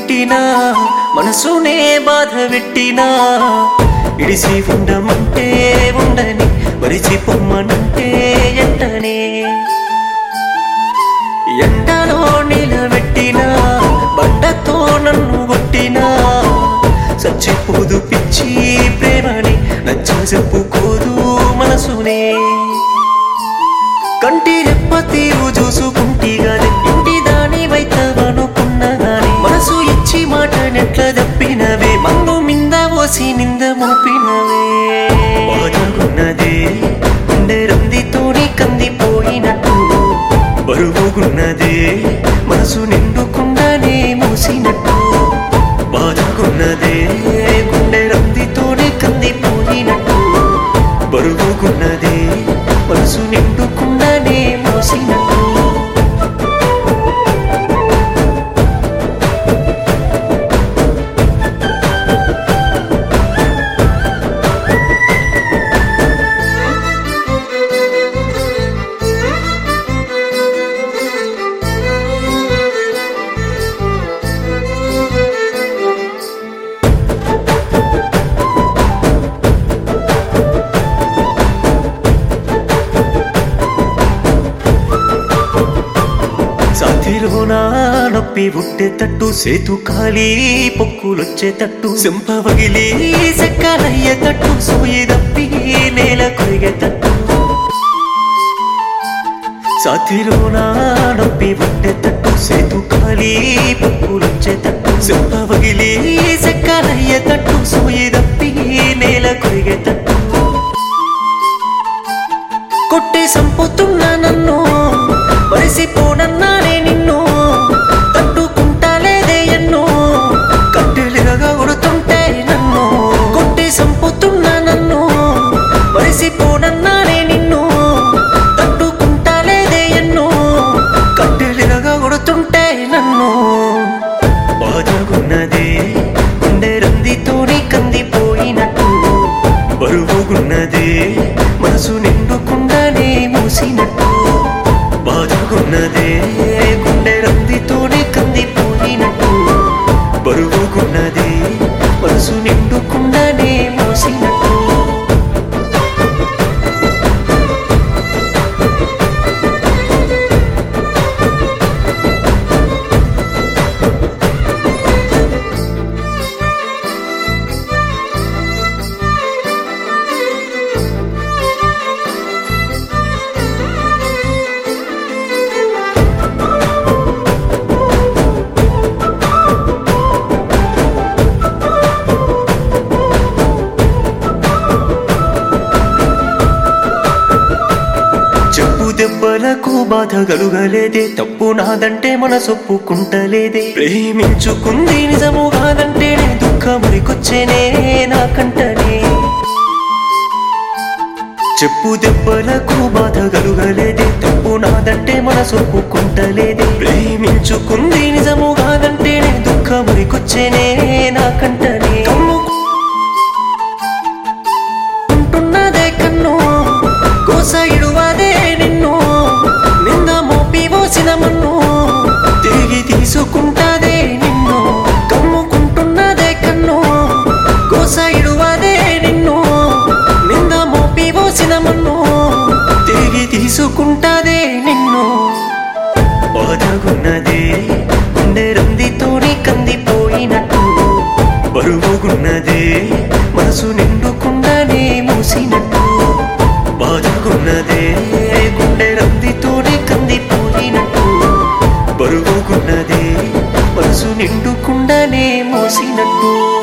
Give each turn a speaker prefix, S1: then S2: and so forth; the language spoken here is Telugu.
S1: పెట్టినా మనసునే బాధ పెట్టినా ఇడిసి ఉండమంటే ఉండని మరిచి పొమ్మనంటే ఎంటనే ఎండలో నిలబెట్టినా బండతో నన్ను కొట్టినా చచ్చిపోదు పిచ్చి ప్రేమని నచ్చ చెప్పుకోదు మనసునే కంటి రెప్ప తీరు చూసుకుంటిగానే ఇంటి దాని వైతవనుకున్నా గాని మనసు ఇచ్చి మాట నెట్ల తప్పినవే మందు మింద పోసి నింద మోపినవే బాధగున్నదే గుండె రందితోని కందిపోయినట్టు బరువుగున్నదే మనసు నిండుకుండానే మూసినట్టు బాధగున్నదే గుండె రందితోని కందిపోయినట్టు బరువుగున్నదే మనసు నిండుకుండానే మోసినట్టు సాతిలోనా నొప్పి పుట్టేటట్టు సేతు ఖాళీ పొక్కులొచ్చేటట్టు సింపవగిలి సెక్కలయ్యేటట్టు సోయి తప్పి నేల కొరిగేటట్టు సాతిలోనా నొప్పి పుట్టేటట్టు సేతు ఖాళీ పొక్కులొచ్చేటట్టు సింపవగిలి సెక్కలయ్యేటట్టు సోయి తప్పి నేల కొరిగేటట్టు కొట్టే సంపుతున్నా నన్ను మరిసిపోనన్నానే నిన్ను తట్టుకుంటా లేదే ఎన్నో కట్టెలుగా కొడుతుంటే నన్ను కొట్టి సంపుతున్నా నన్ను మరిసిపోనన్నానే నిన్ను తట్టుకుంటా లేదే ఎన్నో కట్టెలుగా కొడుతుంటే నన్ను బాధగున్నదే గుండె రందితోని కందిపోయినట్టు బరువుగున్నదే మనసు నిండుకుండానే మూసినట్టు బాధగున్నదే గుండె రందితోనే కందిపోయినట్టు బరువుగున్నదే మనసు నిండుకుండానే మోసినట్టు దెబ్బలకు బాధ కలుగలేదే తప్పు నాదంటే మనసొప్పుకుంటలేదే ప్రేమించుకుంది నిజము కాదంటేనే దుఃఖమురికొచ్చేనే నాకంటనే చెప్పు దెబ్బలకు బాధ కలుగలేదే తప్పు నాదంటే మనసొప్పుకుంటలేదే ప్రేమించుకుంది నిజము కాదంటేనే దుఃఖమురికొచ్చేనే నాకంటనే ఉంటున్నదే కన్ను కోస ఇడువదే నిన్ను నింద మోపి పోసిన మన్ను తిరిగి తీసుకుంటాదే నిన్ను కమ్ముకుంటున్నదే కన్ను కోస ఇడువదే నిన్ను నింద మోపి పోసిన మన్ను తిరిగి తీసుకుంటాదే నిన్ను బాధగున్నదే గుండె రందితోని కందిపోయినట్టు బరువుగున్నదే మనసు నిండుకుండానే మూసినట్టు బాధగున్నదే గుండె రందితోనే కందిపోయినట్టు బరువుగున్నదే మనసు నిండుకుండానే మోసినట్టు